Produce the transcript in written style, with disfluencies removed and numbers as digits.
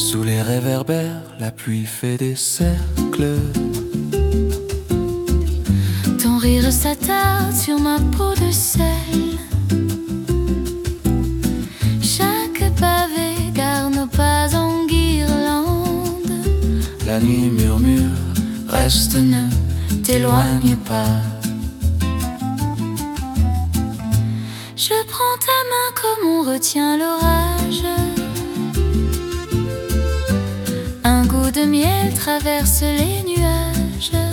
Sous les réverbères, la pluie fait des cercles. Ton rire s'attarde sur ma peau de sel. Chaque pavé garde nos pas en guirlande. La nuit murmure, reste, ne t'éloigne pas. Je prends ta main comme on retient l'orage. Un goût de miel traverse les nuages.